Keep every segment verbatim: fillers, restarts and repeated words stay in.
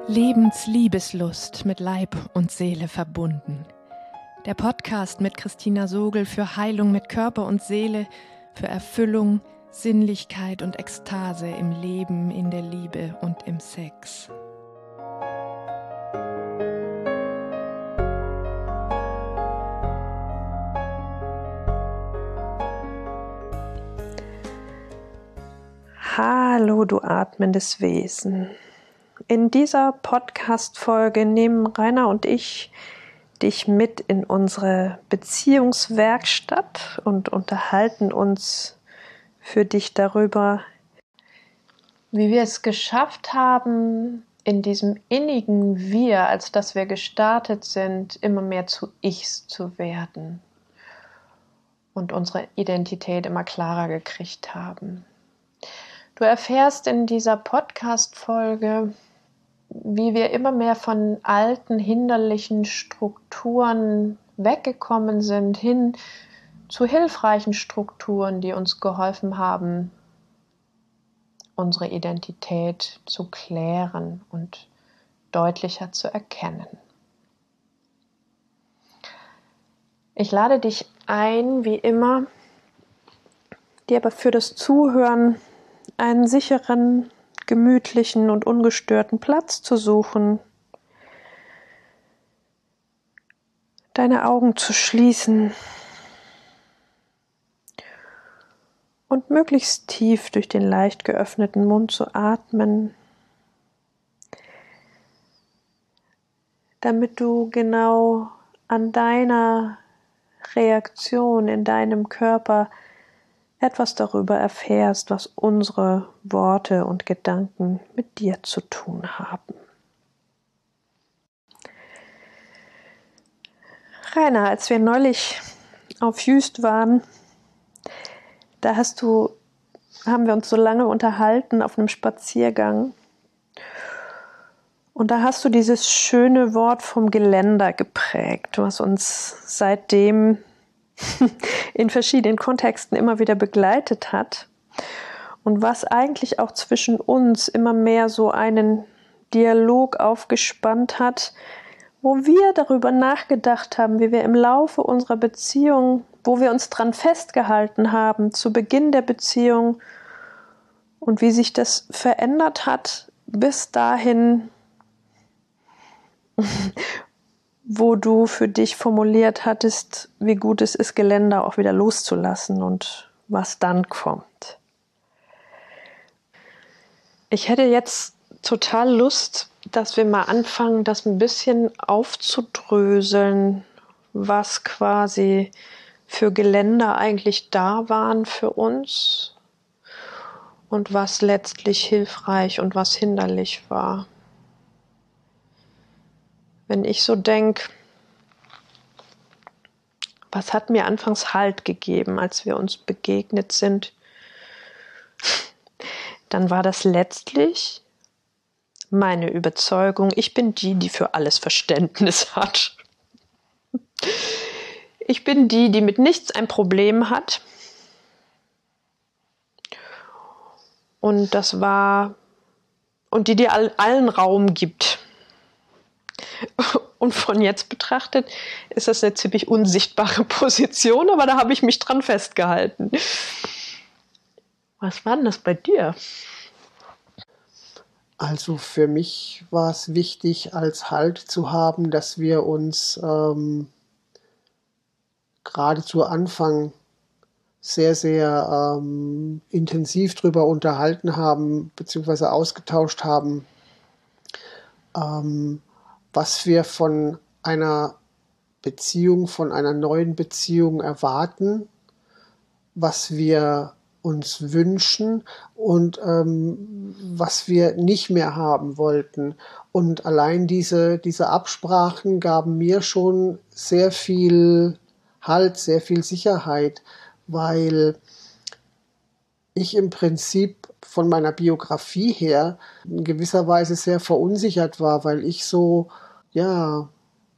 Lebensliebeslust mit Leib und Seele verbunden. Der Podcast mit Christina Sogel für Heilung mit Körper und Seele, für Erfüllung, Sinnlichkeit und Ekstase im Leben, in der Liebe und im Sex. Hallo, du atmendes Wesen. In dieser Podcast-Folge nehmen Rainer und ich dich mit in unsere Beziehungswerkstatt und unterhalten uns für dich darüber, wie wir es geschafft haben, in diesem innigen Wir, als dass wir gestartet sind, immer mehr zu Ichs zu werden und unsere Identität immer klarer gekriegt haben. Du erfährst in dieser Podcast-Folge, wie wir immer mehr von alten, hinderlichen Strukturen weggekommen sind, hin zu hilfreichen Strukturen, die uns geholfen haben, unsere Identität zu klären und deutlicher zu erkennen. Ich lade dich ein, wie immer, dir aber für das Zuhören einen sicheren, gemütlichen und ungestörten Platz zu suchen, deine Augen zu schließen und möglichst tief durch den leicht geöffneten Mund zu atmen, damit du genau an deiner Reaktion in deinem Körper etwas darüber erfährst, was unsere Worte und Gedanken mit dir zu tun haben. Rainer, als wir neulich auf Jüst waren, da hast du, haben wir uns so lange unterhalten auf einem Spaziergang. Und da hast du dieses schöne Wort vom Geländer geprägt, was uns seitdem in verschiedenen Kontexten immer wieder begleitet hat und was eigentlich auch zwischen uns immer mehr so einen Dialog aufgespannt hat, wo wir darüber nachgedacht haben, wie wir im Laufe unserer Beziehung, wo wir uns dran festgehalten haben, zu Beginn der Beziehung und wie sich das verändert hat bis dahin, wo du für dich formuliert hattest, wie gut es ist, Geländer auch wieder loszulassen und was dann kommt. Ich hätte jetzt total Lust, dass wir mal anfangen, das ein bisschen aufzudröseln, was quasi für Geländer eigentlich da waren für uns und was letztlich hilfreich und was hinderlich war. Wenn ich so denke, was hat mir anfangs Halt gegeben, als wir uns begegnet sind, dann war das letztlich meine Überzeugung, ich bin die, die für alles Verständnis hat. Ich bin die, die mit nichts ein Problem hat. Und das war, und die dir allen Raum gibt. Und von jetzt betrachtet ist das eine ziemlich unsichtbare Position, aber da habe ich mich dran festgehalten. Was war denn das bei dir? Also für mich war es wichtig, als Halt zu haben, dass wir uns ähm, gerade zu Anfang sehr, sehr ähm, intensiv darüber unterhalten haben, beziehungsweise ausgetauscht haben, ähm, was wir von einer Beziehung, von einer neuen Beziehung erwarten, was wir uns wünschen und ähm, was wir nicht mehr haben wollten. Und allein diese, diese Absprachen gaben mir schon sehr viel Halt, sehr viel Sicherheit, weil ich im Prinzip von meiner Biografie her in gewisser Weise sehr verunsichert war, weil ich so, ja,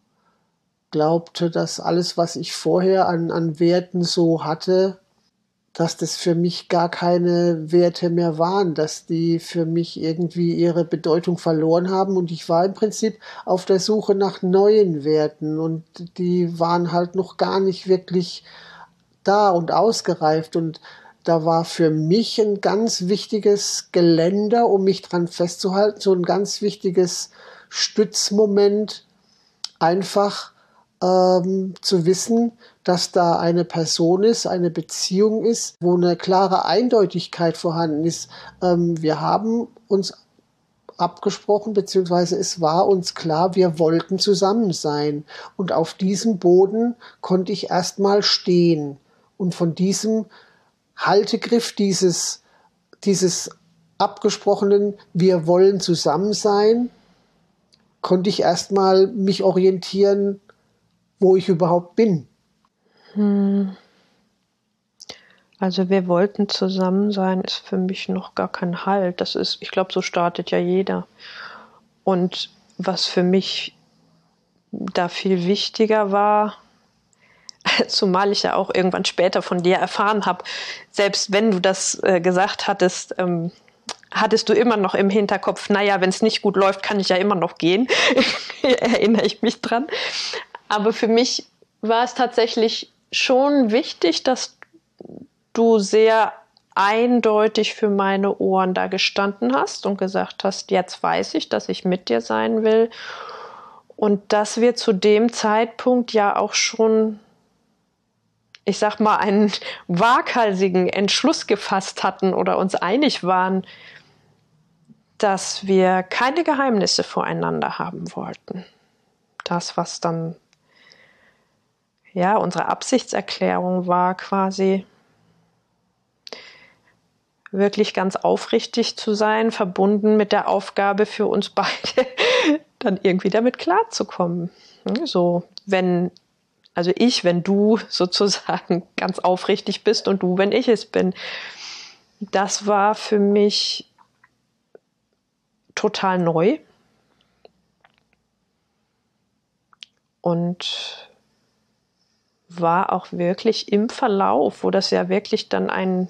glaubte, dass alles, was ich vorher an, an Werten so hatte, dass das für mich gar keine Werte mehr waren, dass die für mich irgendwie ihre Bedeutung verloren haben und ich war im Prinzip auf der Suche nach neuen Werten und die waren halt noch gar nicht wirklich da und ausgereift und da war für mich ein ganz wichtiges Geländer, um mich dran festzuhalten, so ein ganz wichtiges Stützmoment, einfach ähm, zu wissen, dass da eine Person ist, eine Beziehung ist, wo eine klare Eindeutigkeit vorhanden ist. Ähm, wir haben uns abgesprochen, beziehungsweise es war uns klar, wir wollten zusammen sein. Und auf diesem Boden konnte ich erstmal stehen. Und von diesem Haltegriff, dieses, dieses abgesprochenen, wir wollen zusammen sein, konnte ich erstmal mich orientieren, wo ich überhaupt bin. Hm. Also wir wollten zusammen sein, ist für mich noch gar kein Halt. Das ist, ich glaube, so startet ja jeder. Und was für mich da viel wichtiger war, zumal ich ja auch irgendwann später von dir erfahren habe, selbst wenn du das äh, gesagt hattest, ähm, hattest du immer noch im Hinterkopf, naja, wenn es nicht gut läuft, kann ich ja immer noch gehen. Erinnere ich mich dran. Aber für mich war es tatsächlich schon wichtig, dass du sehr eindeutig für meine Ohren da gestanden hast und gesagt hast, jetzt weiß ich, dass ich mit dir sein will. Und dass wir zu dem Zeitpunkt ja auch schon, ich sag mal, einen waghalsigen Entschluss gefasst hatten oder uns einig waren, dass wir keine Geheimnisse voreinander haben wollten. Das, was dann ja unsere Absichtserklärung war, quasi wirklich ganz aufrichtig zu sein, verbunden mit der Aufgabe für uns beide, dann irgendwie damit klarzukommen. So, wenn, also ich, wenn du sozusagen ganz aufrichtig bist und du, wenn ich es bin. Das war für mich total neu. Und war auch wirklich im Verlauf, wo das ja wirklich dann ein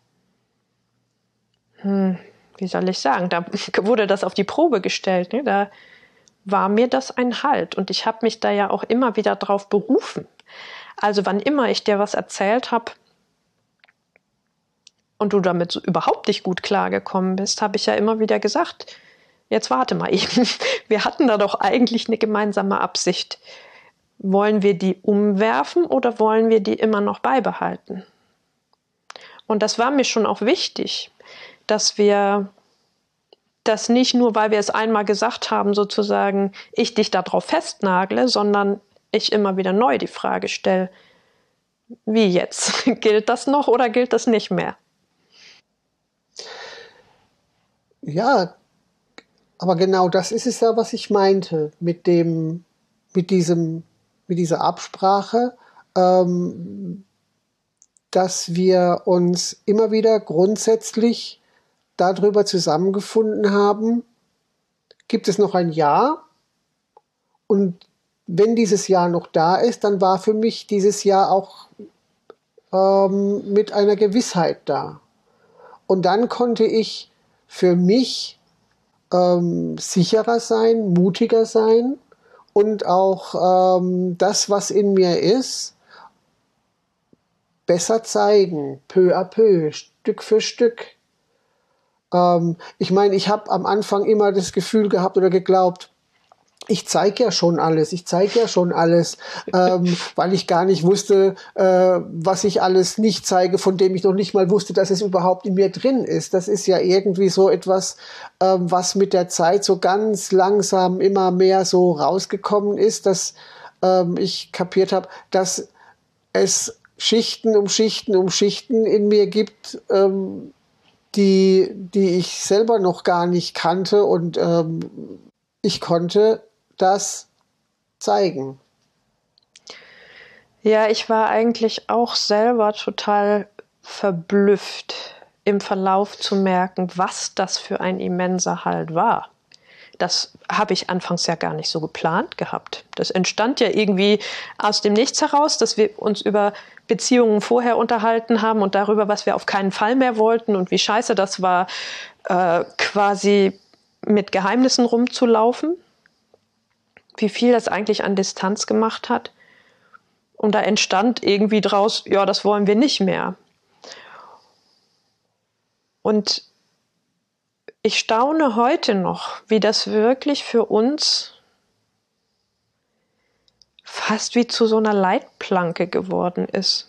Hm, wie soll ich sagen, da wurde das auf die Probe gestellt. Ne? Da war mir das ein Halt. Und ich habe mich da ja auch immer wieder drauf berufen. Also wann immer ich dir was erzählt habe und du damit so überhaupt nicht gut klargekommen bist, habe ich ja immer wieder gesagt, jetzt warte mal eben. Wir hatten da doch eigentlich eine gemeinsame Absicht. Wollen wir die umwerfen oder wollen wir die immer noch beibehalten? Und das war mir schon auch wichtig, dass wir das nicht nur, weil wir es einmal gesagt haben, sozusagen, ich dich darauf festnagle, sondern ich immer wieder neu die Frage stelle, wie jetzt? Gilt das noch oder gilt das nicht mehr? Ja, aber genau das ist es ja, was ich meinte mit dem, mit diesem, mit dieser Absprache, ähm, dass wir uns immer wieder grundsätzlich darüber zusammengefunden haben, gibt es noch ein Ja? Und wenn dieses Jahr noch da ist, dann war für mich dieses Jahr auch ähm, mit einer Gewissheit da. Und dann konnte ich für mich ähm, sicherer sein, mutiger sein und auch ähm, das, was in mir ist, besser zeigen, peu à peu, Stück für Stück. Ähm, ich meine, ich habe am Anfang immer das Gefühl gehabt oder geglaubt, ich zeige ja schon alles, ich zeige ja schon alles, ähm, weil ich gar nicht wusste, äh, was ich alles nicht zeige, von dem ich noch nicht mal wusste, dass es überhaupt in mir drin ist. Das ist ja irgendwie so etwas, ähm, was mit der Zeit so ganz langsam immer mehr so rausgekommen ist, dass ähm, ich kapiert habe, dass es Schichten um Schichten um Schichten in mir gibt, ähm, die, die ich selber noch gar nicht kannte und ähm, ich konnte das zeigen. Ja, ich war eigentlich auch selber total verblüfft, im Verlauf zu merken, was das für ein immenser Halt war. Das habe ich anfangs ja gar nicht so geplant gehabt. Das entstand ja irgendwie aus dem Nichts heraus, dass wir uns über Beziehungen vorher unterhalten haben und darüber, was wir auf keinen Fall mehr wollten und wie scheiße das war, äh, quasi mit Geheimnissen rumzulaufen, wie viel das eigentlich an Distanz gemacht hat. Und da entstand irgendwie draus, ja, das wollen wir nicht mehr. Und ich staune heute noch, wie das wirklich für uns fast wie zu so einer Leitplanke geworden ist,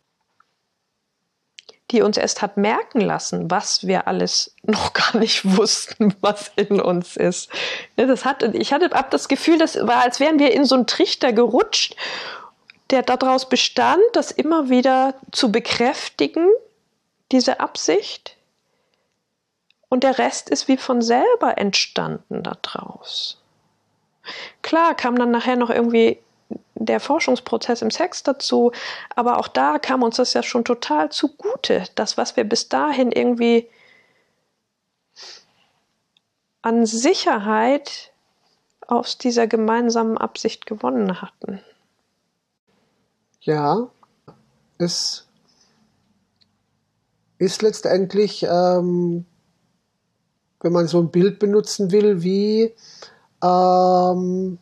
die uns erst hat merken lassen, was wir alles noch gar nicht wussten, was in uns ist. Das hat, ich hatte ab das Gefühl, das war, als wären wir in so einen Trichter gerutscht, der daraus bestand, das immer wieder zu bekräftigen, diese Absicht. Und der Rest ist wie von selber entstanden daraus. Klar kam dann nachher noch irgendwie der Forschungsprozess im Sex dazu, aber auch da kam uns das ja schon total zugute, das, was wir bis dahin irgendwie an Sicherheit aus dieser gemeinsamen Absicht gewonnen hatten. Ja, es ist letztendlich, ähm, wenn man so ein Bild benutzen will, wie ähm,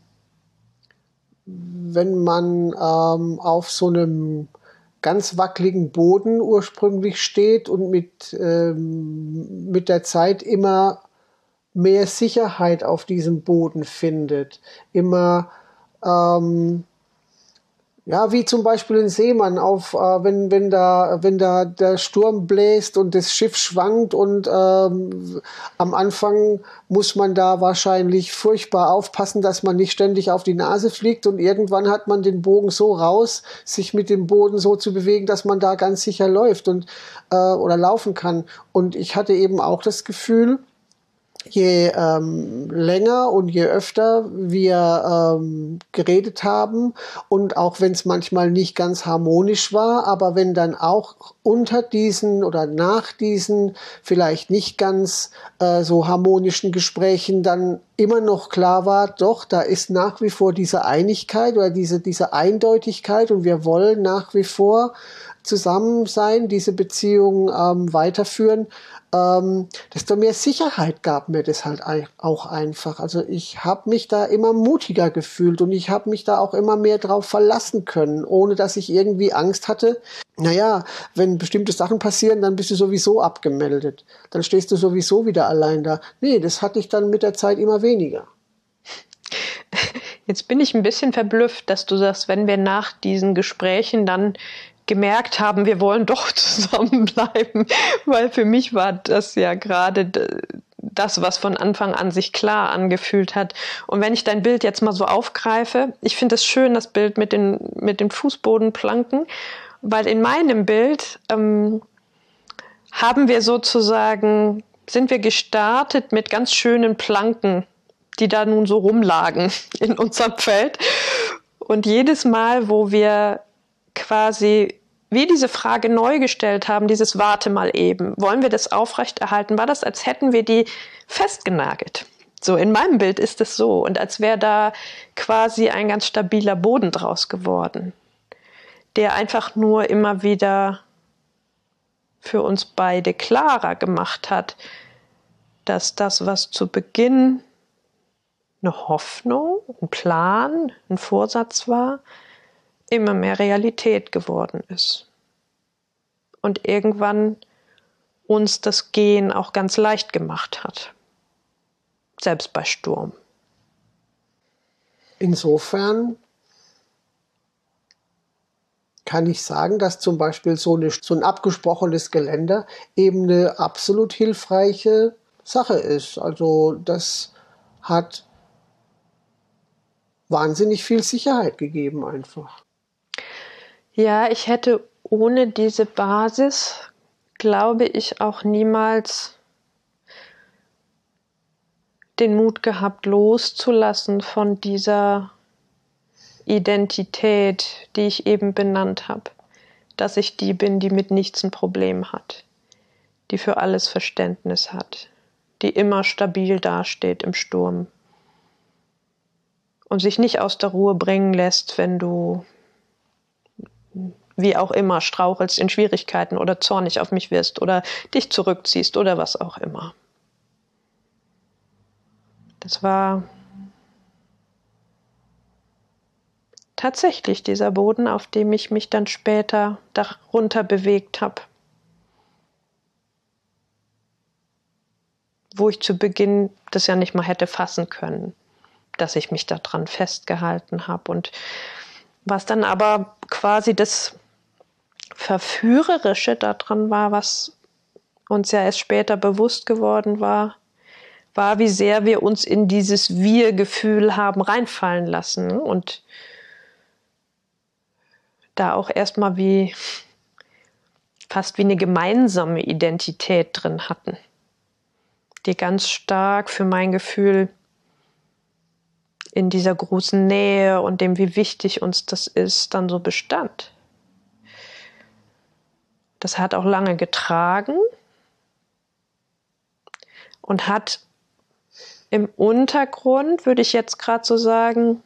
wenn man ähm, auf so einem ganz wackeligen Boden ursprünglich steht und mit, ähm, mit der Zeit immer mehr Sicherheit auf diesem Boden findet. Immer, ähm, ja, wie zum Beispiel ein Seemann, auf, äh, wenn, wenn, da, wenn da der Sturm bläst und das Schiff schwankt und ähm, am Anfang muss man da wahrscheinlich furchtbar aufpassen, dass man nicht ständig auf die Nase fliegt und irgendwann hat man den Bogen so raus, sich mit dem Boden so zu bewegen, dass man da ganz sicher läuft und, äh, oder laufen kann. Und ich hatte eben auch das Gefühl, je ähm, länger und je öfter wir ähm, geredet haben und auch wenn es manchmal nicht ganz harmonisch war, aber wenn dann auch unter diesen oder nach diesen vielleicht nicht ganz äh, so harmonischen Gesprächen dann immer noch klar war, doch, da ist nach wie vor diese Einigkeit oder diese, diese Eindeutigkeit und wir wollen nach wie vor zusammen sein, diese Beziehung ähm, weiterführen, ähm, desto mehr Sicherheit gab mir das halt auch einfach. Also ich habe mich da immer mutiger gefühlt und ich habe mich da auch immer mehr drauf verlassen können, ohne dass ich irgendwie Angst hatte. Naja, wenn bestimmte Sachen passieren, dann bist du sowieso abgemeldet. Dann stehst du sowieso wieder allein da. Nee, das hatte ich dann mit der Zeit immer weniger. Jetzt bin ich ein bisschen verblüfft, dass du sagst, wenn wir nach diesen Gesprächen dann gemerkt haben, wir wollen doch zusammenbleiben, weil für mich war das ja gerade das, was von Anfang an sich klar angefühlt hat. Und wenn ich dein Bild jetzt mal so aufgreife, ich finde es schön, das Bild mit den, mit den Fußbodenplanken, weil in meinem Bild ähm, haben wir sozusagen, sind wir gestartet mit ganz schönen Planken, die da nun so rumlagen in unserem Feld. Und jedes Mal, wo wir quasi wie diese Frage neu gestellt haben, dieses Warte mal eben, wollen wir das aufrechterhalten, war das, als hätten wir die festgenagelt. So, in meinem Bild ist es so. Und als wäre da quasi ein ganz stabiler Boden draus geworden, der einfach nur immer wieder für uns beide klarer gemacht hat, dass das, was zu Beginn eine Hoffnung, ein Plan, ein Vorsatz war, immer mehr Realität geworden ist. Und irgendwann uns das Gehen auch ganz leicht gemacht hat. Selbst bei Sturm. Insofern kann ich sagen, dass zum Beispiel so, eine, so ein abgesprochenes Geländer eben eine absolut hilfreiche Sache ist. Also das hat wahnsinnig viel Sicherheit gegeben einfach. Ja, ich hätte ohne diese Basis, glaube ich, auch niemals den Mut gehabt, loszulassen von dieser Identität, die ich eben benannt habe. Dass ich die bin, die mit nichts ein Problem hat, die für alles Verständnis hat, die immer stabil dasteht im Sturm und sich nicht aus der Ruhe bringen lässt, wenn du wie auch immer, strauchelst in Schwierigkeiten oder zornig auf mich wirst oder dich zurückziehst oder was auch immer. Das war tatsächlich dieser Boden, auf dem ich mich dann später darunter bewegt habe. Wo ich zu Beginn das ja nicht mal hätte fassen können, dass ich mich daran festgehalten habe. Und was dann aber quasi das Verführerische daran war, was uns ja erst später bewusst geworden war, war, wie sehr wir uns in dieses Wir-Gefühl haben reinfallen lassen und da auch erstmal wie fast wie eine gemeinsame Identität drin hatten, die ganz stark für mein Gefühl in dieser großen Nähe und dem, wie wichtig uns das ist, dann so bestand. Das hat auch lange getragen und hat im Untergrund, würde ich jetzt gerade so sagen,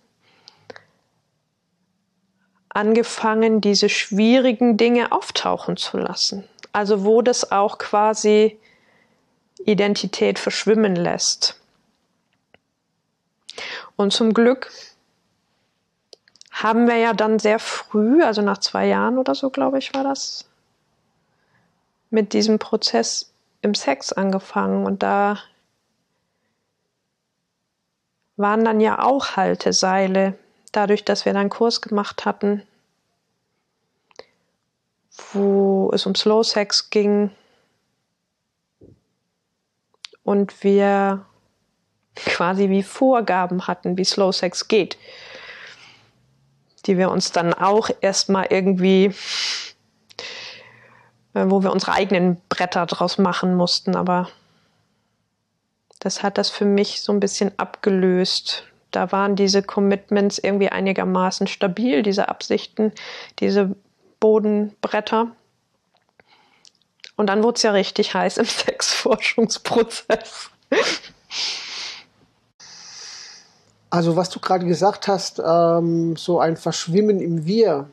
angefangen, diese schwierigen Dinge auftauchen zu lassen. Also wo das auch quasi Identität verschwimmen lässt. Und zum Glück haben wir ja dann sehr früh, also nach zwei Jahren oder so, glaube ich, war das, mit diesem Prozess im Sex angefangen. Und da waren dann ja auch Halteseile, dadurch, dass wir dann einen Kurs gemacht hatten, wo es um Slow Sex ging und wir quasi wie Vorgaben hatten, wie Slow Sex geht, die wir uns dann auch erstmal irgendwie, wo wir unsere eigenen Bretter draus machen mussten, aber das hat das für mich so ein bisschen abgelöst. Da waren diese Commitments irgendwie einigermaßen stabil, diese Absichten, diese Bodenbretter. Und dann wurde es ja richtig heiß im Sexforschungsprozess. Also was du gerade gesagt hast, ähm, so ein Verschwimmen im Wir,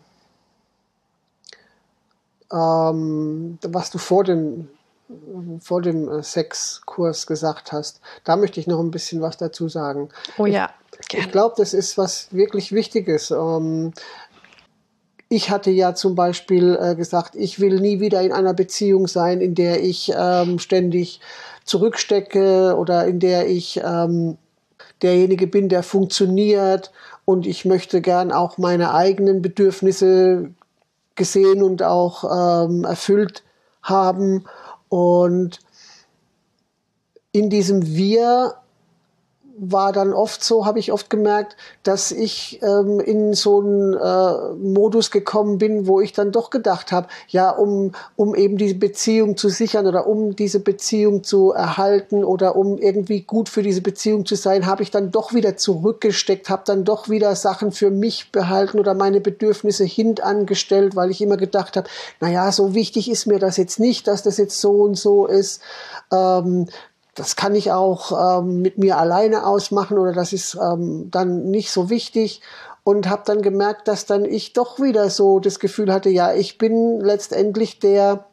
ähm, was du vor dem, vor dem Sexkurs gesagt hast, da möchte ich noch ein bisschen was dazu sagen. Oh ja, Ich, ich glaube, das ist was wirklich Wichtiges. Ähm, ich hatte ja zum Beispiel äh, gesagt, ich will nie wieder in einer Beziehung sein, in der ich ähm, ständig zurückstecke oder in der ich ähm, derjenige bin, der funktioniert, und ich möchte gern auch meine eigenen Bedürfnisse gesehen und auch ähm, erfüllt haben. Und in diesem Wir war dann oft so, habe ich oft gemerkt, dass ich ähm, in so einen äh, Modus gekommen bin, wo ich dann doch gedacht habe, ja, um, um eben diese Beziehung zu sichern oder um diese Beziehung zu erhalten oder um irgendwie gut für diese Beziehung zu sein, habe ich dann doch wieder zurückgesteckt, habe dann doch wieder Sachen für mich behalten oder meine Bedürfnisse hintangestellt, weil ich immer gedacht habe, naja, so wichtig ist mir das jetzt nicht, dass das jetzt so und so ist. Ähm, Das kann ich auch ähm, mit mir alleine ausmachen oder das ist ähm, dann nicht so wichtig, und habe dann gemerkt, dass dann ich doch wieder so das Gefühl hatte, ja, ich bin letztendlich der,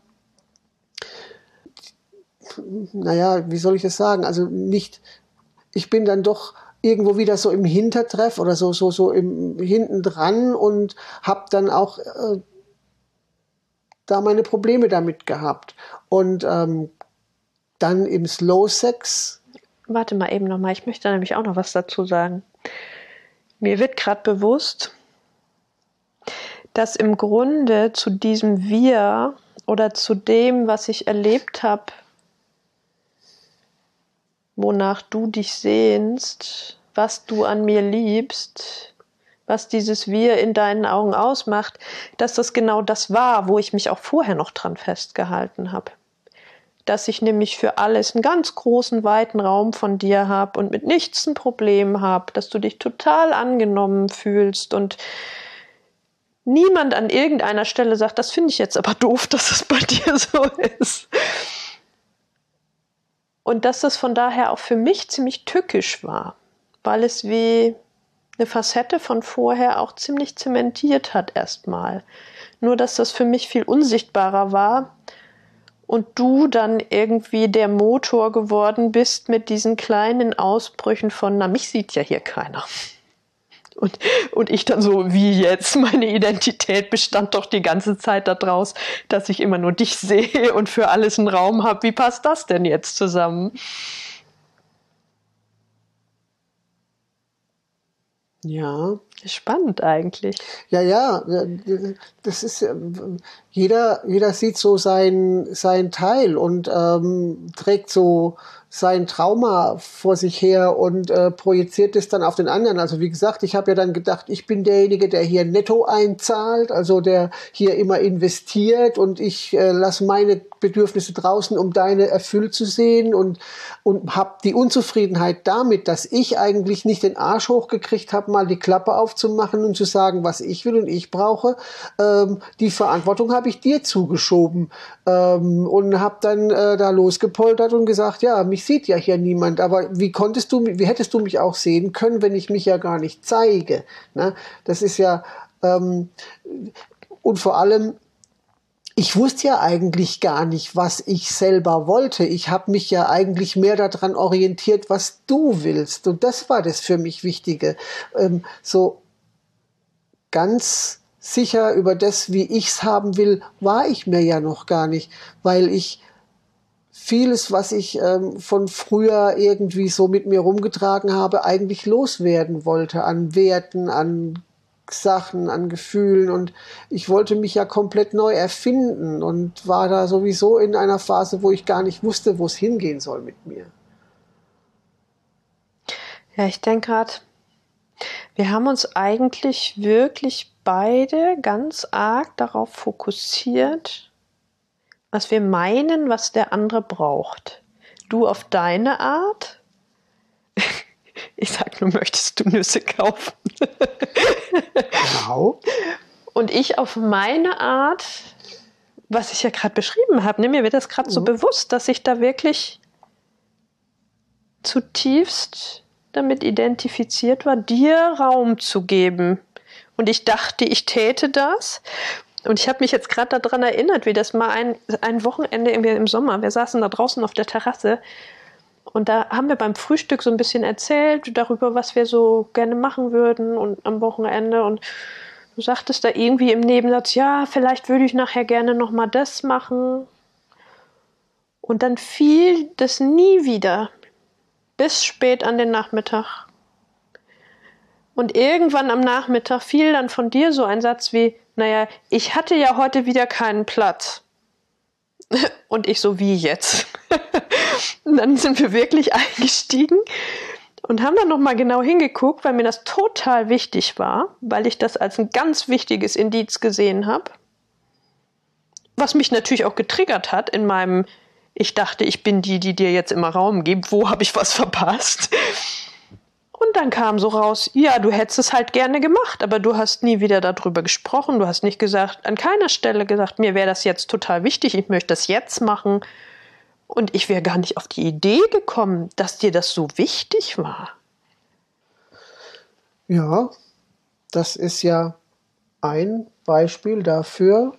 naja, wie soll ich das sagen, also nicht, ich bin dann doch irgendwo wieder so im Hintertreff oder so so so im hinten dran und habe dann auch äh, da meine Probleme damit gehabt. Und ähm, dann im Slow Sex. Warte mal eben nochmal, ich möchte nämlich auch noch was dazu sagen. Mir wird gerade bewusst, dass im Grunde zu diesem Wir oder zu dem, was ich erlebt habe, wonach du dich sehnst, was du an mir liebst, was dieses Wir in deinen Augen ausmacht, dass das genau das war, wo ich mich auch vorher noch dran festgehalten habe. Dass ich nämlich für alles einen ganz großen, weiten Raum von dir habe und mit nichts ein Problem habe, dass du dich total angenommen fühlst und niemand an irgendeiner Stelle sagt, das finde ich jetzt aber doof, dass es bei dir so ist. Und dass das von daher auch für mich ziemlich tückisch war, weil es wie eine Facette von vorher auch ziemlich zementiert hat erstmal. Nur, dass das für mich viel unsichtbarer war und du dann irgendwie der Motor geworden bist mit diesen kleinen Ausbrüchen von, na, mich sieht ja hier keiner. Und, und ich dann so, wie jetzt? Meine Identität bestand doch die ganze Zeit daraus, dass ich immer nur dich sehe und für alles einen Raum habe. Wie passt das denn jetzt zusammen? Ja. Spannend eigentlich. Ja, ja, das ist, jeder, jeder sieht so sein, sein Teil und ähm, trägt so sein Trauma vor sich her und äh, projiziert es dann auf den anderen. Also wie gesagt, ich habe ja dann gedacht, ich bin derjenige, der hier netto einzahlt, also der hier immer investiert und ich äh, lasse meine Bedürfnisse draußen, um deine erfüllt zu sehen und, und habe die Unzufriedenheit damit, dass ich eigentlich nicht den Arsch hochgekriegt habe, mal die Klappe aufzumachen und zu sagen, was ich will und ich brauche. Ähm, die Verantwortung habe ich dir zugeschoben ähm, und habe dann äh, da losgepoltert und gesagt, ja, mich sieht ja hier niemand, aber wie konntest du, wie hättest du mich auch sehen können, wenn ich mich ja gar nicht zeige? Ne? Das ist ja, ähm, und vor allem, ich wusste ja eigentlich gar nicht, was ich selber wollte. Ich habe mich ja eigentlich mehr daran orientiert, was du willst. Und das war das für mich Wichtige. Ähm, so ganz sicher über das, wie ich's haben will, war ich mir ja noch gar nicht, weil ich vieles, was ich ähm, von früher irgendwie so mit mir rumgetragen habe, eigentlich loswerden wollte an Werten, an Sachen, an Gefühlen und ich wollte mich ja komplett neu erfinden und war da sowieso in einer Phase, wo ich gar nicht wusste, wo es hingehen soll mit mir. Ja, ich denke gerade, wir haben uns eigentlich wirklich beide ganz arg darauf fokussiert, was wir meinen, was der andere braucht. Du auf deine Art. Ich sag nur, möchtest du Nüsse kaufen? Genau. Und ich auf meine Art, was ich ja gerade beschrieben habe, ne, mir wird das gerade mhm. so bewusst, dass ich da wirklich zutiefst damit identifiziert war, dir Raum zu geben. Und ich dachte, ich täte das. Und ich habe mich jetzt gerade daran erinnert, wie das mal ein, ein Wochenende irgendwie im Sommer, wir saßen da draußen auf der Terrasse und da haben wir beim Frühstück so ein bisschen erzählt darüber, was wir so gerne machen würden und am Wochenende und du sagtest da irgendwie im Nebensatz, ja, vielleicht würde ich nachher gerne nochmal das machen. Und dann fiel das nie wieder, bis spät an den Nachmittag. Und irgendwann am Nachmittag fiel dann von dir so ein Satz wie, naja, ich hatte ja heute wieder keinen Platz. Und ich so, wie jetzt? Und dann sind wir wirklich eingestiegen und haben dann nochmal genau hingeguckt, weil mir das total wichtig war, weil ich das als ein ganz wichtiges Indiz gesehen habe. Was mich natürlich auch getriggert hat in meinem, ich dachte, ich bin die, die dir jetzt immer Raum gibt, wo habe ich was verpasst? Und dann kam so raus, ja, du hättest es halt gerne gemacht, aber du hast nie wieder darüber gesprochen. Du hast nicht gesagt, an keiner Stelle gesagt, mir wäre das jetzt total wichtig, ich möchte das jetzt machen. Und ich wäre gar nicht auf die Idee gekommen, dass dir das so wichtig war. Ja, das ist ja ein Beispiel dafür,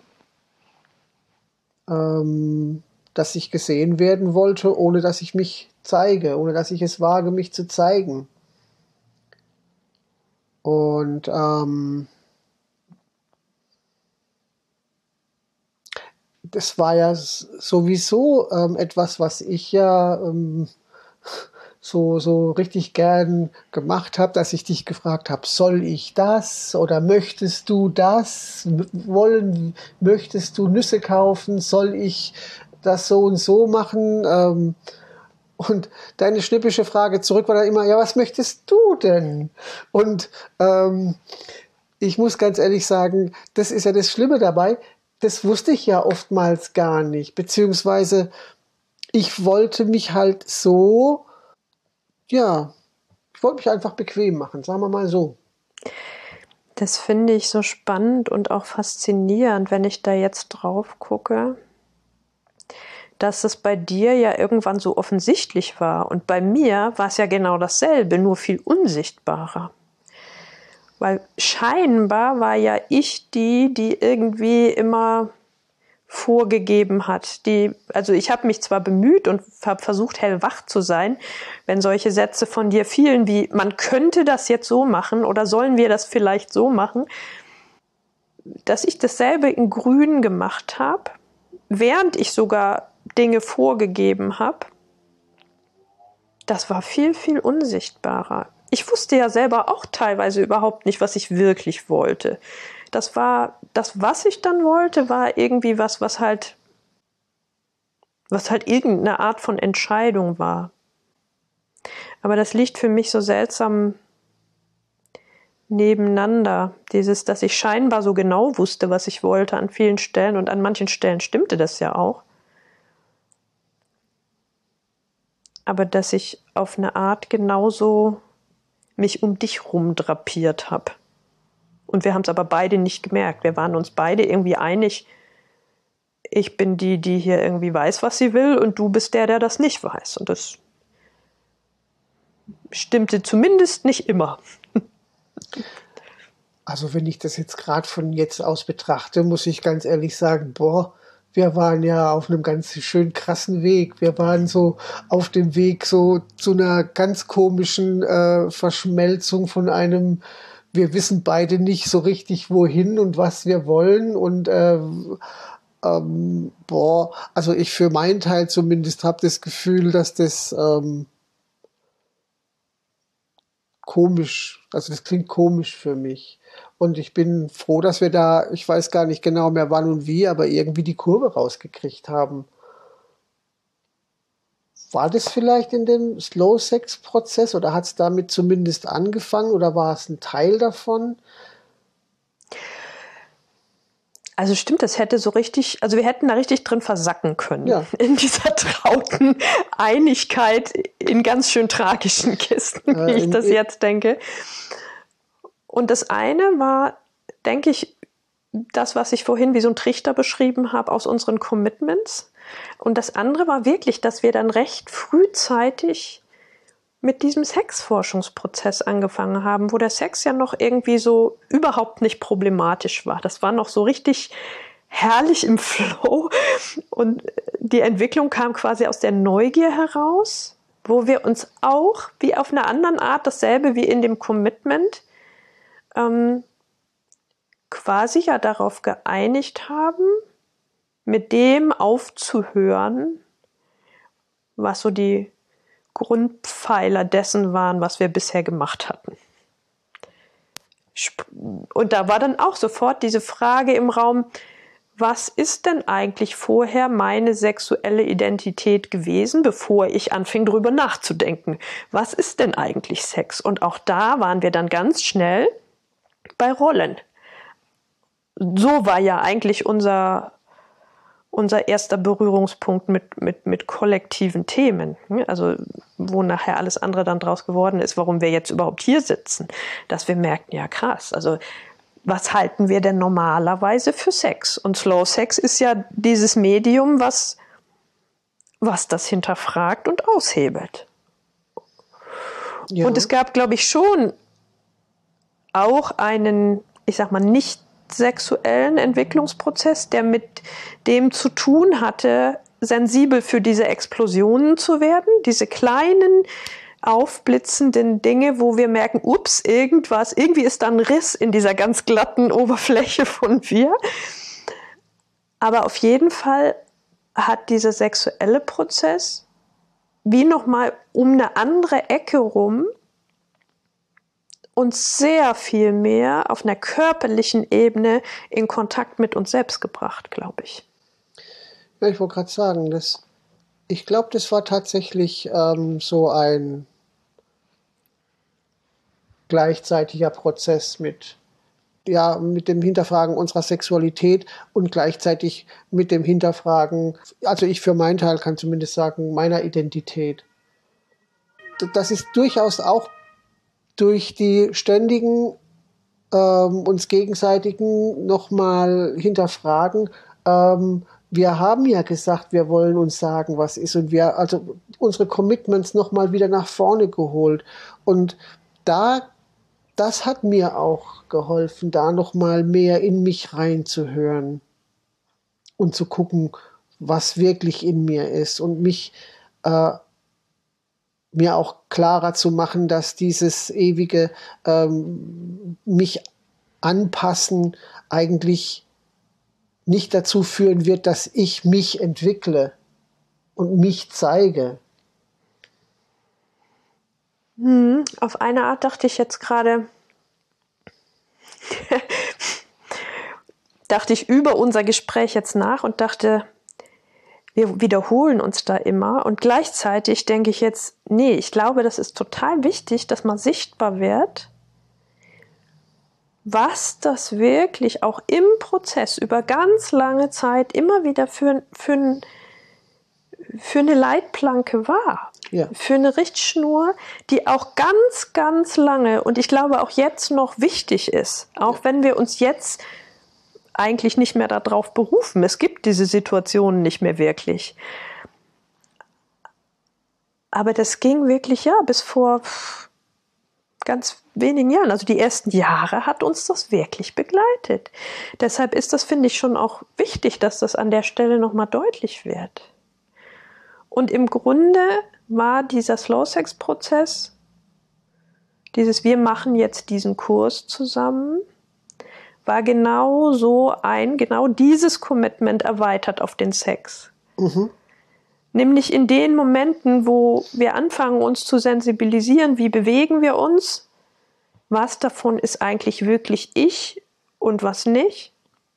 ähm, dass ich gesehen werden wollte, ohne dass ich mich zeige, ohne dass ich es wage, mich zu zeigen. Und ähm, das war ja sowieso ähm, etwas, was ich ja ähm, so, so richtig gern gemacht habe, dass ich dich gefragt habe, soll ich das oder möchtest du das? Wollen, möchtest du Nüsse kaufen? Soll ich das so und so machen? Ähm, Und deine schnippische Frage zurück war dann immer, ja, was möchtest du denn? Und ähm, ich muss ganz ehrlich sagen, das ist ja das Schlimme dabei, das wusste ich ja oftmals gar nicht, beziehungsweise ich wollte mich halt so, ja, ich wollte mich einfach bequem machen, sagen wir mal so. Das finde ich so spannend und auch faszinierend, wenn ich da jetzt drauf gucke, dass es bei dir ja irgendwann so offensichtlich war. Und bei mir war es ja genau dasselbe, nur viel unsichtbarer. Weil scheinbar war ja ich die, die irgendwie immer vorgegeben hat. Die, also ich habe mich zwar bemüht und habe versucht, hellwach zu sein, wenn solche Sätze von dir fielen, wie man könnte das jetzt so machen oder sollen wir das vielleicht so machen, dass ich dasselbe in Grün gemacht habe, während ich sogar Dinge vorgegeben habe, das war viel, viel unsichtbarer. Ich wusste ja selber auch teilweise überhaupt nicht, was ich wirklich wollte. Das war, das, was ich dann wollte, war irgendwie was, was halt, was halt irgendeine Art von Entscheidung war. Aber das liegt für mich so seltsam nebeneinander. Dieses, dass ich scheinbar so genau wusste, was ich wollte an vielen Stellen und an manchen Stellen stimmte das ja auch. Aber dass ich auf eine Art genauso mich um dich rumdrapiert habe. Und wir haben es aber beide nicht gemerkt. Wir waren uns beide irgendwie einig, ich bin die, die hier irgendwie weiß, was sie will, und du bist der, der das nicht weiß. Und das stimmte zumindest nicht immer. Also wenn ich das jetzt gerade von jetzt aus betrachte, muss ich ganz ehrlich sagen, boah, wir waren ja auf einem ganz schön krassen Weg. Wir waren so auf dem Weg so zu einer ganz komischen äh, Verschmelzung von einem, wir wissen beide nicht so richtig wohin und was wir wollen und äh, ähm, boah, also ich für meinen Teil zumindest habe das Gefühl, dass das ähm, komisch, also das klingt komisch für mich. Und ich bin froh, dass wir da, ich weiß gar nicht genau mehr wann und wie, aber irgendwie die Kurve rausgekriegt haben. War das vielleicht in dem Slow-Sex-Prozess oder hat es damit zumindest angefangen oder war es ein Teil davon? Also stimmt, das hätte so richtig, also wir hätten da richtig drin versacken können. Ja. In dieser trauten Einigkeit in ganz schön tragischen Kisten, äh, wie ich in, das jetzt denke. Und das eine war, denke ich, das, was ich vorhin wie so ein Trichter beschrieben habe aus unseren Commitments. Und das andere war wirklich, dass wir dann recht frühzeitig mit diesem Sexforschungsprozess angefangen haben, wo der Sex ja noch irgendwie so überhaupt nicht problematisch war. Das war noch so richtig herrlich im Flow. Und die Entwicklung kam quasi aus der Neugier heraus, wo wir uns auch wie auf einer anderen Art, dasselbe wie in dem Commitment, ähm, quasi ja darauf geeinigt haben, mit dem aufzuhören, was so die Grundpfeiler dessen waren, was wir bisher gemacht hatten. Und da war dann auch sofort diese Frage im Raum, was ist denn eigentlich vorher meine sexuelle Identität gewesen, bevor ich anfing, darüber nachzudenken? Was ist denn eigentlich Sex? Und auch da waren wir dann ganz schnell bei Rollen. So war ja eigentlich unser unser erster Berührungspunkt mit, mit, mit kollektiven Themen, also wo nachher alles andere dann draus geworden ist, warum wir jetzt überhaupt hier sitzen, dass wir merkten, ja krass, also was halten wir denn normalerweise für Sex? Und Slow Sex ist ja dieses Medium, was, was das hinterfragt und aushebelt. Ja. Und es gab, glaube ich, schon auch einen, ich sag mal, nicht sexuellen Entwicklungsprozess, der mit dem zu tun hatte, sensibel für diese Explosionen zu werden, diese kleinen, aufblitzenden Dinge, wo wir merken, ups, irgendwas, irgendwie ist da ein Riss in dieser ganz glatten Oberfläche von wir. Aber auf jeden Fall hat dieser sexuelle Prozess wie nochmal um eine andere Ecke rum uns sehr viel mehr auf einer körperlichen Ebene in Kontakt mit uns selbst gebracht, glaube ich. Ja, ich wollte gerade sagen, das, ich glaube, das war tatsächlich ähm, so ein gleichzeitiger Prozess mit, ja, mit dem Hinterfragen unserer Sexualität und gleichzeitig mit dem Hinterfragen, also ich für meinen Teil kann zumindest sagen, meiner Identität. Das ist durchaus auch durch die ständigen ähm, uns gegenseitigen nochmal hinterfragen. Ähm, wir haben ja gesagt, wir wollen uns sagen, was ist, und wir, also unsere Commitments nochmal wieder nach vorne geholt. Und da, das hat mir auch geholfen, da noch mal mehr in mich reinzuhören und zu gucken, was wirklich in mir ist und mich äh, mir auch klarer zu machen, dass dieses ewige ähm, mich anpassen eigentlich nicht dazu führen wird, dass ich mich entwickle und mich zeige. Hm, auf eine Art dachte ich jetzt gerade, dachte ich über unser Gespräch jetzt nach und dachte, wir wiederholen uns da immer. Und gleichzeitig denke ich jetzt, nee, ich glaube, das ist total wichtig, dass man sichtbar wird, was das wirklich auch im Prozess über ganz lange Zeit immer wieder für, für, für eine Leitplanke war. Ja. Für eine Richtschnur, die auch ganz, ganz lange und ich glaube auch jetzt noch wichtig ist. Auch ja. wenn wir uns jetzt eigentlich nicht mehr darauf berufen. Es gibt diese Situationen nicht mehr wirklich. Aber das ging wirklich, ja, bis vor ganz wenigen Jahren. Also die ersten Jahre hat uns das wirklich begleitet. Deshalb ist das, finde ich, schon auch wichtig, dass das an der Stelle nochmal deutlich wird. Und im Grunde war dieser Slow-Sex-Prozess, dieses wir machen jetzt diesen Kurs zusammen, war genau so ein, genau dieses Commitment erweitert auf den Sex. Mhm. Nämlich in den Momenten, wo wir anfangen, uns zu sensibilisieren, wie bewegen wir uns, was davon ist eigentlich wirklich ich und was nicht,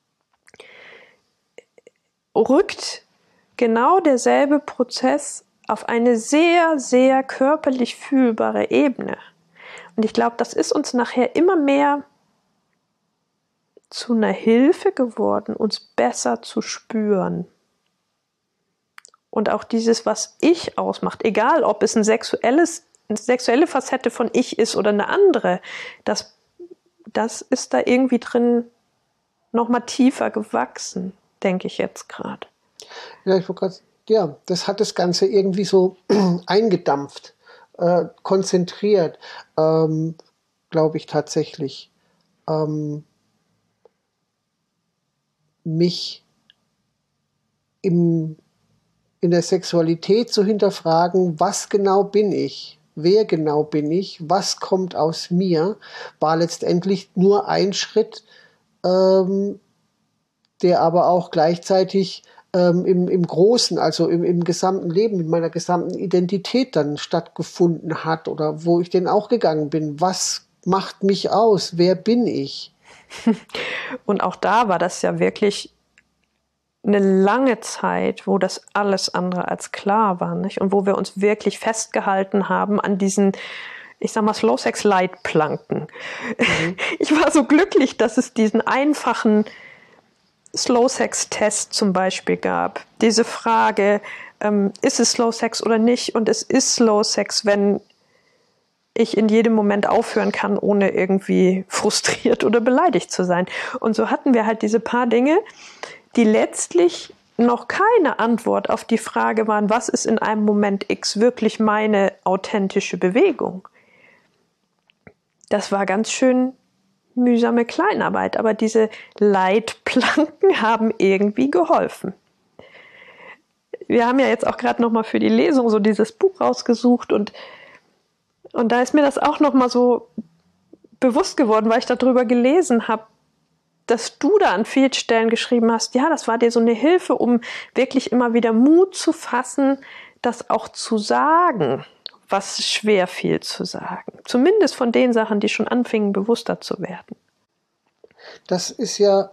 rückt genau derselbe Prozess auf eine sehr, sehr körperlich fühlbare Ebene. Und ich glaube, das ist uns nachher immer mehr zu einer Hilfe geworden, uns besser zu spüren. Und auch dieses, was ich ausmacht, egal ob es ein sexuelles, eine sexuelle Facette von ich ist oder eine andere, das, das ist da irgendwie drin nochmal tiefer gewachsen, denke ich jetzt gerade. Ja, ich grad, ja, das hat das Ganze irgendwie so eingedampft, äh, konzentriert, ähm, glaube ich tatsächlich. Ähm, mich im, in der Sexualität zu hinterfragen, was genau bin ich, wer genau bin ich, was kommt aus mir, war letztendlich nur ein Schritt, ähm, der aber auch gleichzeitig ähm, im, im Großen, also im, im gesamten Leben, in meiner gesamten Identität dann stattgefunden hat oder wo ich denn auch gegangen bin. Was macht mich aus? Wer bin ich? Und auch da war das ja wirklich eine lange Zeit, wo das alles andere als klar war, nicht? Und wo wir uns wirklich festgehalten haben an diesen, ich sag mal, Slow-Sex-Leitplanken. Mhm. Ich war so glücklich, dass es diesen einfachen Slow-Sex-Test zum Beispiel gab. Diese Frage, ähm, ist es Slow-Sex oder nicht? Und es ist Slow-Sex, wenn ich in jedem Moment aufhören kann, ohne irgendwie frustriert oder beleidigt zu sein. Und so hatten wir halt diese paar Dinge, die letztlich noch keine Antwort auf die Frage waren, was ist in einem Moment X wirklich meine authentische Bewegung? Das war ganz schön mühsame Kleinarbeit, aber diese Leitplanken haben irgendwie geholfen. Wir haben ja jetzt auch gerade noch mal für die Lesung so dieses Buch rausgesucht und und da ist mir das auch noch mal so bewusst geworden, weil ich darüber gelesen habe, dass du da an vielen Stellen geschrieben hast, ja, das war dir so eine Hilfe, um wirklich immer wieder Mut zu fassen, das auch zu sagen, was schwer fiel zu sagen. Zumindest von den Sachen, die schon anfingen, bewusster zu werden. Das ist ja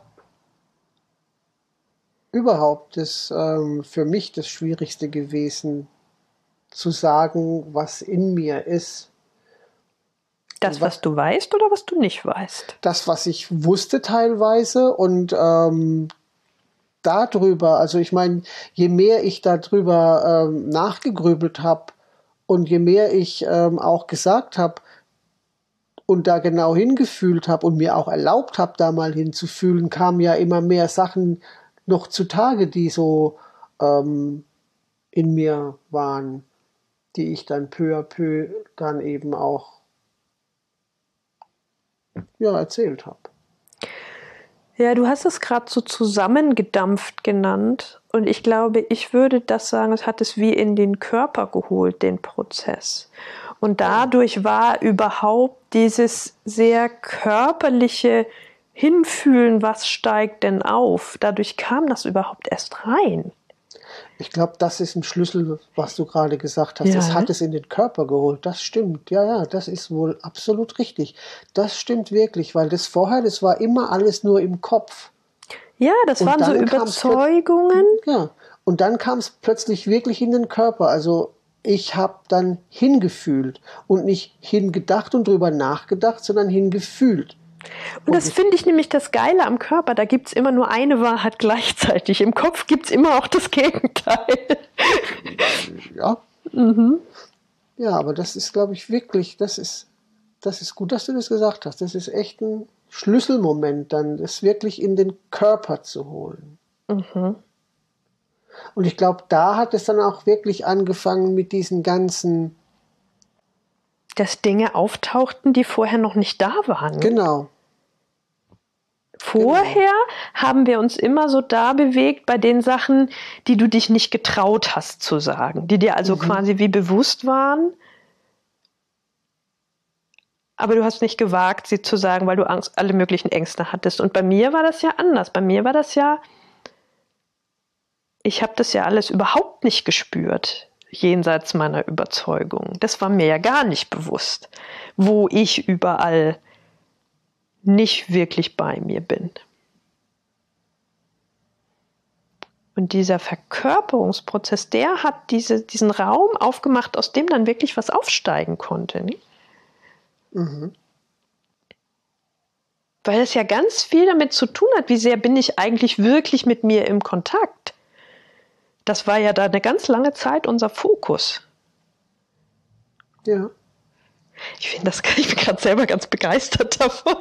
überhaupt das, ähm, für mich das Schwierigste gewesen, zu sagen, was in mir ist. Das, was du weißt oder was du nicht weißt? Das, was ich wusste teilweise und ähm, darüber, also ich meine, je mehr ich darüber ähm, nachgegrübelt habe und je mehr ich ähm, auch gesagt habe und da genau hingefühlt habe und mir auch erlaubt habe, da mal hinzufühlen, kamen ja immer mehr Sachen noch zutage, die so ähm, in mir waren, die ich dann peu à peu dann eben auch ja, erzählt habe. Ja, du hast es gerade so zusammengedampft genannt und ich glaube, ich würde das sagen, es hat es wie in den Körper geholt, den Prozess. Und dadurch war überhaupt dieses sehr körperliche Hinfühlen, was steigt denn auf, dadurch kam das überhaupt erst rein. Ich glaube, das ist ein Schlüssel, was du gerade gesagt hast. Ja, Es hat ne? es in den Körper geholt. Das stimmt. Ja, ja, das ist wohl absolut richtig. Das stimmt wirklich, weil das vorher, das war immer alles nur im Kopf. Ja, das Und waren so dann kam es plötzlich, Überzeugungen. ja, und dann kam es plötzlich wirklich in den Körper. Also ich habe dann hingefühlt und nicht hingedacht und drüber nachgedacht, sondern hingefühlt. Und das finde ich nämlich das Geile am Körper. Da gibt es immer nur eine Wahrheit gleichzeitig. Im Kopf gibt es immer auch das Gegenteil. Ja. Mhm. Ja, aber das ist, glaube ich, wirklich, das ist, das ist gut, dass du das gesagt hast. Das ist echt ein Schlüsselmoment, dann das wirklich in den Körper zu holen. Mhm. Und ich glaube, da hat es dann auch wirklich angefangen mit diesen ganzen... Dass Dinge auftauchten, die vorher noch nicht da waren. Genau. Vorher genau. haben wir uns immer so da bewegt bei den Sachen, die du dich nicht getraut hast zu sagen, die dir also mhm. quasi wie bewusst waren, aber du hast nicht gewagt, sie zu sagen, weil du Angst, alle möglichen Ängste hattest. Und bei mir war das ja anders. Bei mir war das ja, ich habe das ja alles überhaupt nicht gespürt, jenseits meiner Überzeugung. Das war mir ja gar nicht bewusst, wo ich überall nicht wirklich bei mir bin. Und dieser Verkörperungsprozess, der hat diese, diesen Raum aufgemacht, aus dem dann wirklich was aufsteigen konnte. Ne? Mhm. Weil es ja ganz viel damit zu tun hat, wie sehr bin ich eigentlich wirklich mit mir im Kontakt. Das war ja da eine ganz lange Zeit unser Fokus. Ja. Ich finde das, ich bin gerade selber ganz begeistert davon,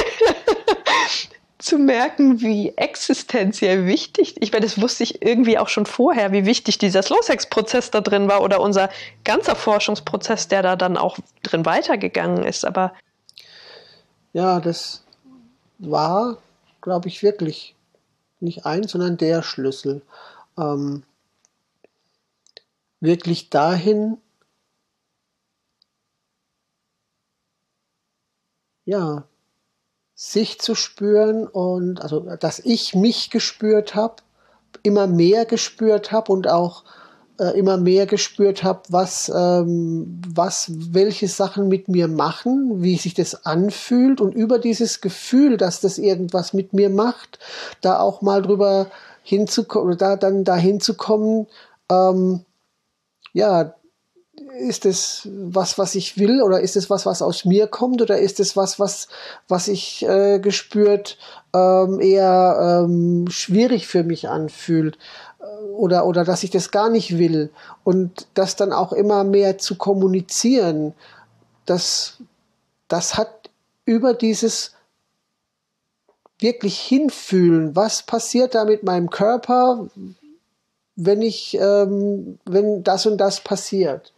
zu merken, wie existenziell wichtig, ich meine, das wusste ich irgendwie auch schon vorher, wie wichtig dieser Slow-Sex-Prozess da drin war oder unser ganzer Forschungsprozess, der da dann auch drin weitergegangen ist, aber... Ja, das war, glaube ich, wirklich nicht ein, sondern der Schlüssel. Ähm, wirklich dahin, ja, sich zu spüren und also, dass ich mich gespürt habe, immer mehr gespürt habe und auch äh, immer mehr gespürt habe, was, ähm, was, welche Sachen mit mir machen, wie sich das anfühlt und über dieses Gefühl, dass das irgendwas mit mir macht, da auch mal drüber hinzukommen, oder da dann dahin zu kommen, ähm, ja, ist es was, was ich will, oder ist es was, was aus mir kommt, oder ist es was, was, was ich äh, gespürt ähm, eher ähm, schwierig für mich anfühlt, oder, oder dass ich das gar nicht will, und das dann auch immer mehr zu kommunizieren, das, das hat über dieses wirklich hinfühlen, was passiert da mit meinem Körper, wenn ich, ähm, wenn das und das passiert.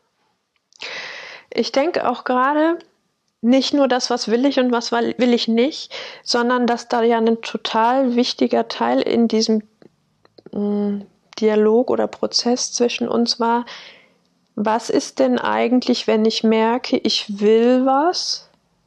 Ich denke auch gerade, nicht nur das, was will ich und was will ich nicht, sondern dass da ja ein total wichtiger Teil in diesem mh, Dialog oder Prozess zwischen uns war, was ist denn eigentlich, wenn ich merke, ich will was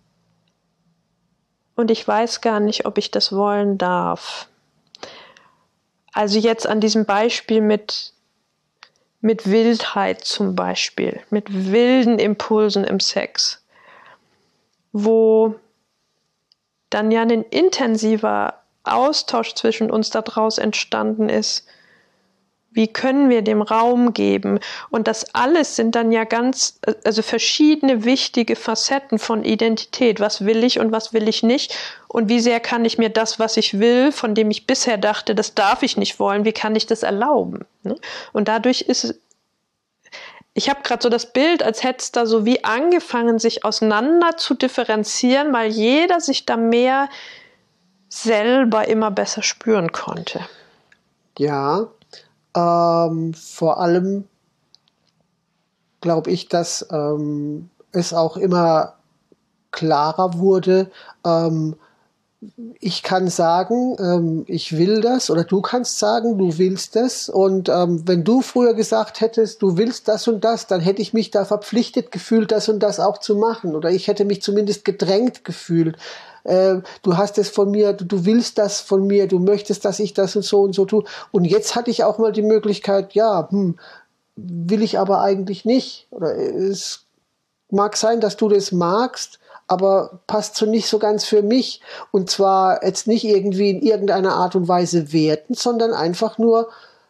und ich weiß gar nicht, ob ich das wollen darf. Also jetzt an diesem Beispiel mit mit Wildheit zum Beispiel, mit wilden Impulsen im Sex, wo dann ja ein intensiver Austausch zwischen uns daraus entstanden ist. Wie können wir dem Raum geben? Und das alles sind dann ja ganz, also verschiedene wichtige Facetten von Identität. Was will ich und was will ich nicht? Und wie sehr kann ich mir das, was ich will, von dem ich bisher dachte, das darf ich nicht wollen, wie kann ich das erlauben? Und dadurch ist, ich habe gerade so das Bild, als hätte es da so wie angefangen, sich auseinander zu differenzieren, weil jeder sich da mehr selber immer besser spüren konnte. Ja, ähm, vor allem glaube ich, dass ähm, es auch immer klarer wurde, ähm, ich kann sagen, ähm, ich will das, oder du kannst sagen, du willst das. Und ähm, wenn du früher gesagt hättest, du willst das und das, dann hätte ich mich da verpflichtet gefühlt, das und das auch zu machen. Oder ich hätte mich zumindest gedrängt gefühlt. Äh, du hast es von mir, du, du willst das von mir, du möchtest, dass ich das und so und so tue. Und jetzt hatte ich auch mal die Möglichkeit, ja, hm, will ich aber eigentlich nicht. Oder es mag sein, dass du das magst, aber passt so nicht so ganz für mich. Und zwar jetzt nicht irgendwie in irgendeiner Art und Weise werten, sondern einfach nur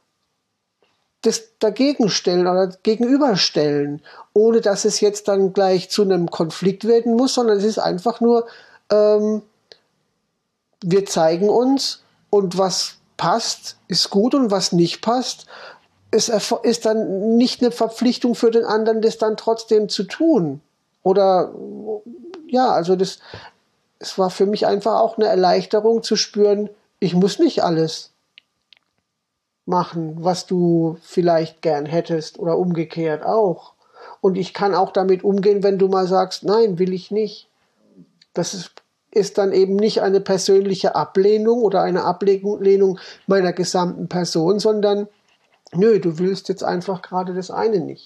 das dagegen stellen oder gegenüberstellen, ohne dass es jetzt dann gleich zu einem Konflikt werden muss, sondern es ist einfach nur, ähm, wir zeigen uns, und was passt, ist gut, und was nicht passt, ist, ist dann nicht eine Verpflichtung für den anderen, das dann trotzdem zu tun. Oder ja, also das, es war für mich einfach auch eine Erleichterung zu spüren, ich muss nicht alles machen, was du vielleicht gern hättest, oder umgekehrt auch. Und ich kann auch damit umgehen, wenn du mal sagst, nein, will ich nicht. Das ist, ist dann eben nicht eine persönliche Ablehnung oder eine Ablehnung meiner gesamten Person, sondern nö, du willst jetzt einfach gerade das eine nicht.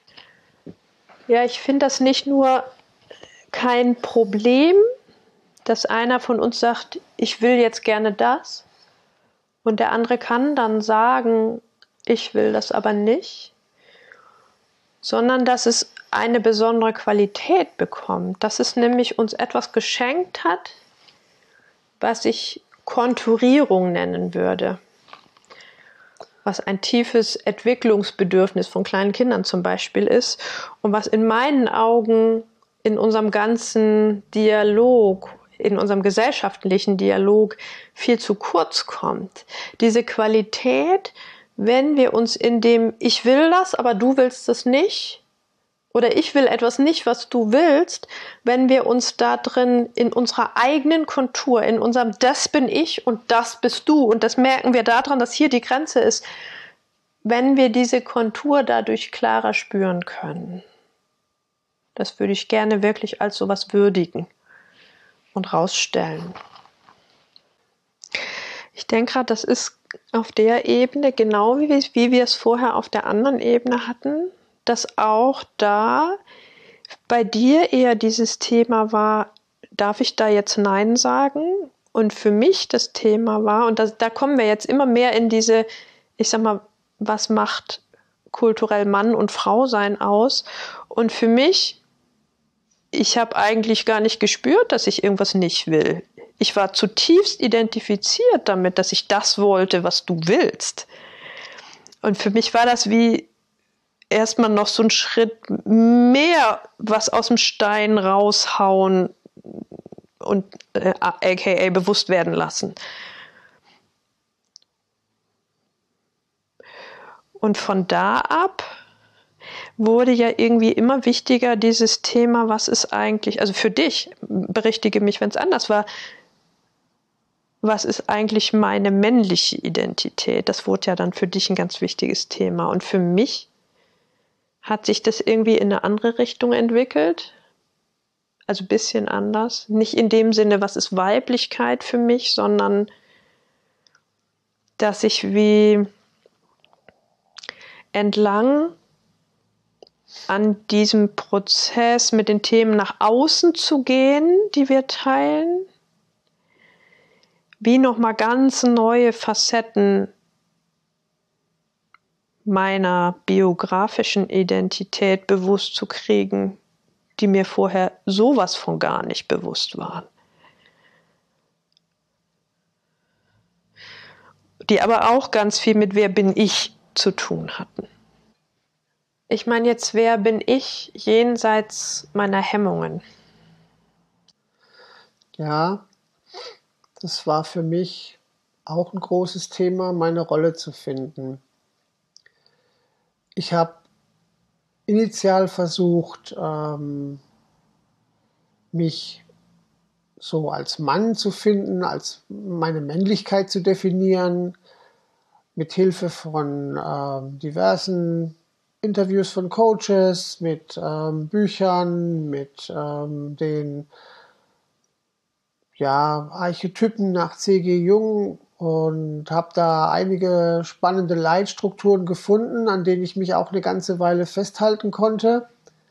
Ja, ich finde das nicht nur kein Problem, dass einer von uns sagt, ich will jetzt gerne das, und der andere kann dann sagen, ich will das aber nicht, sondern dass es eine besondere Qualität bekommt, dass es nämlich uns etwas geschenkt hat, was ich Konturierung nennen würde, was ein tiefes Entwicklungsbedürfnis von kleinen Kindern zum Beispiel ist und was in meinen Augen in unserem ganzen Dialog, in unserem gesellschaftlichen Dialog viel zu kurz kommt. Diese Qualität, wenn wir uns in dem Ich will das, aber du willst es nicht, oder ich will etwas nicht, was du willst, wenn wir uns da drin in unserer eigenen Kontur, in unserem Das bin ich und das bist du, und das merken wir daran, dass hier die Grenze ist, wenn wir diese Kontur dadurch klarer spüren können. Das würde ich gerne wirklich als sowas würdigen und rausstellen. Ich denke gerade, das ist auf der Ebene, genau wie wir, wie wir es vorher auf der anderen Ebene hatten, dass auch da bei dir eher dieses Thema war, darf ich da jetzt Nein sagen? Und für mich das Thema war, und das, da kommen wir jetzt immer mehr in diese, ich sag mal, was macht kulturell Mann und Frau sein aus? Und für mich, ich habe eigentlich gar nicht gespürt, dass ich irgendwas nicht will. Ich war zutiefst identifiziert damit, dass ich das wollte, was du willst. Und für mich war das wie erstmal noch so ein Schritt mehr, was aus dem Stein raushauen und äh, aka bewusst werden lassen. Und von da ab wurde ja irgendwie immer wichtiger dieses Thema, was ist eigentlich, also für dich, berichtige mich, wenn es anders war, was ist eigentlich meine männliche Identität? Das wurde ja dann für dich ein ganz wichtiges Thema. Und für mich hat sich das irgendwie in eine andere Richtung entwickelt. Also ein bisschen anders. Nicht in dem Sinne, was ist Weiblichkeit für mich, sondern dass ich wie entlang an diesem Prozess mit den Themen nach außen zu gehen, die wir teilen, wie nochmal ganz neue Facetten meiner biografischen Identität bewusst zu kriegen, die mir vorher sowas von gar nicht bewusst waren. Die aber auch ganz viel mit wer bin ich zu tun hatten. Ich meine jetzt, wer bin ich jenseits meiner Hemmungen? Ja, das war für mich auch ein großes Thema, meine Rolle zu finden. Ich habe initial versucht, ähm, mich so als Mann zu finden, als meine Männlichkeit zu definieren, mit Hilfe von äh, diversen Interviews von Coaches, mit ähm, Büchern, mit ähm, den ja, Archetypen nach C G Jung und habe da einige spannende Leitstrukturen gefunden, an denen ich mich auch eine ganze Weile festhalten konnte.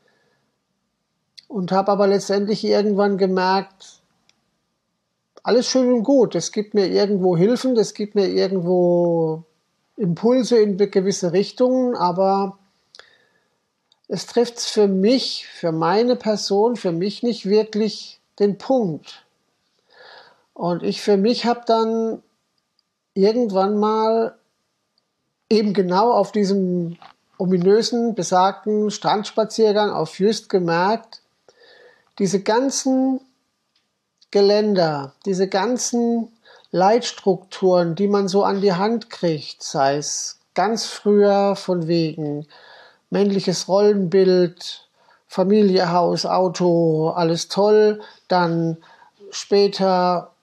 Und habe aber letztendlich irgendwann gemerkt, alles schön und gut, es gibt mir irgendwo Hilfen, es gibt mir irgendwo Impulse in gewisse Richtungen, aber es trifft für mich, für meine Person, für mich nicht wirklich den Punkt. Und ich für mich habe dann irgendwann mal eben genau auf diesem ominösen, besagten Strandspaziergang auf Jüst gemerkt, diese ganzen Geländer, diese ganzen Leitstrukturen, die man so an die Hand kriegt, sei es ganz früher von wegen männliches Rollenbild, Familie, Haus, Auto, alles toll, dann später,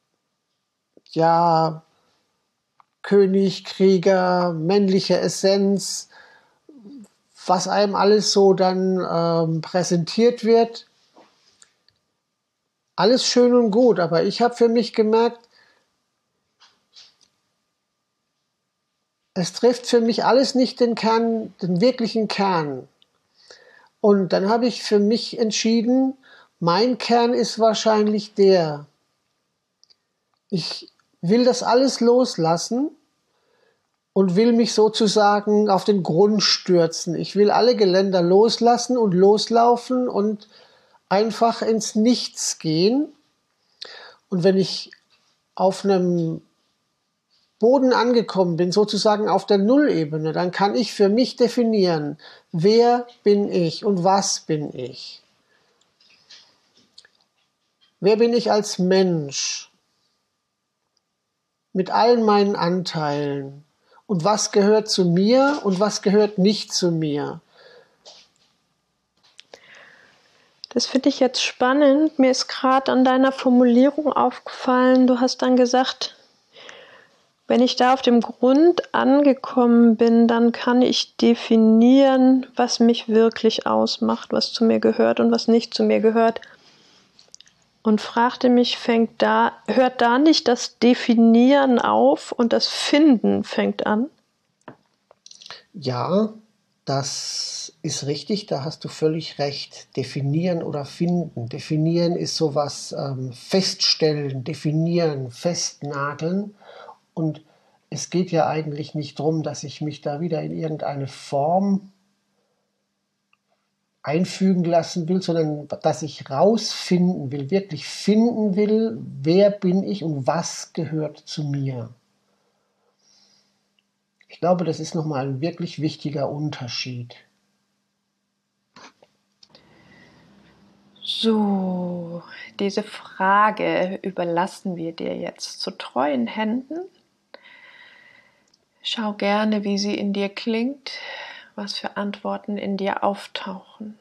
ja, König, Krieger, männliche Essenz, was einem alles so dann ähm, präsentiert wird. Alles schön und gut, aber ich habe für mich gemerkt, es trifft für mich alles nicht den Kern, den wirklichen Kern. Und dann habe ich für mich entschieden, mein Kern ist wahrscheinlich der. Ich will das alles loslassen und will mich sozusagen auf den Grund stürzen. Ich will alle Geländer loslassen und loslaufen und einfach ins Nichts gehen. Und wenn ich auf einem Boden angekommen bin, sozusagen auf der Nullebene, dann kann ich für mich definieren, wer bin ich und was bin ich. Wer bin ich als Mensch mit allen meinen Anteilen und was gehört zu mir und was gehört nicht zu mir. Das finde ich jetzt spannend. Mir ist gerade an deiner Formulierung aufgefallen, du hast dann gesagt, wenn ich da auf dem Grund angekommen bin, dann kann ich definieren, was mich wirklich ausmacht, was zu mir gehört und was nicht zu mir gehört. Und fragte mich, fängt da, hört da nicht das Definieren auf und das Finden fängt an? Ja, das ist richtig, da hast du völlig recht. Definieren oder finden. Definieren ist sowas ähm, feststellen, definieren, festnageln. Und es geht ja eigentlich nicht darum, dass ich mich da wieder in irgendeine Form einfügen lassen will, sondern dass ich rausfinden will, wirklich finden will, wer bin ich und was gehört zu mir. Ich glaube, das ist nochmal ein wirklich wichtiger Unterschied. So, diese Frage überlassen wir dir jetzt zu treuen Händen. Schau gerne, wie sie in dir klingt, was für Antworten in dir auftauchen.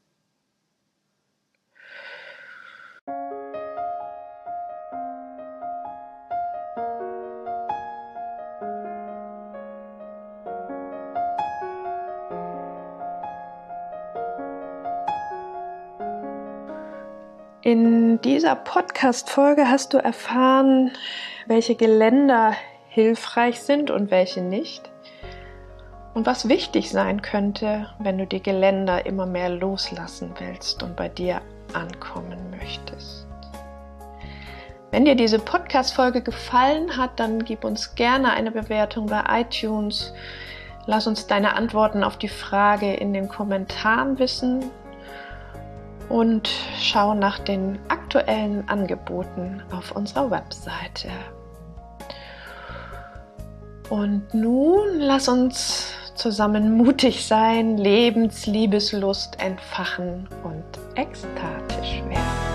In dieser Podcast-Folge hast du erfahren, welche Geländer hilfreich sind und welche nicht. Und was wichtig sein könnte, wenn du die Geländer immer mehr loslassen willst und bei dir ankommen möchtest. Wenn dir diese Podcast-Folge gefallen hat, dann gib uns gerne eine Bewertung bei iTunes. Lass uns deine Antworten auf die Frage in den Kommentaren wissen. Und schau nach den aktuellen Angeboten auf unserer Webseite. Und nun lass uns zusammen mutig sein, Lebens-Liebeslust entfachen und ekstatisch werden.